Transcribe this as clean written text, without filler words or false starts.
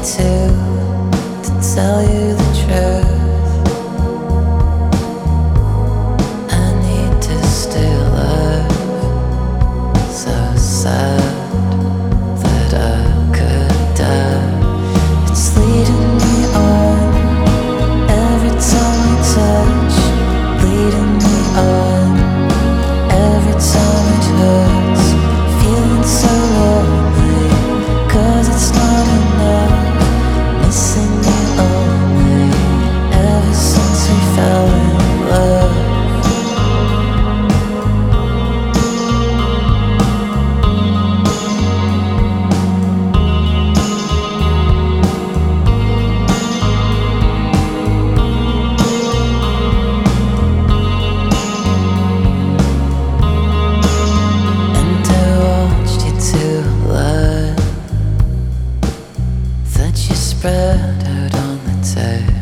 to tell you the truth. I need to stay alive. So sad that I could die. It's leading me on every time we touch, leading me on every time it hurts. Feeling so lonely, 'cause it's not enough. Missing you only ever since we fell in love. That you spread out on the table.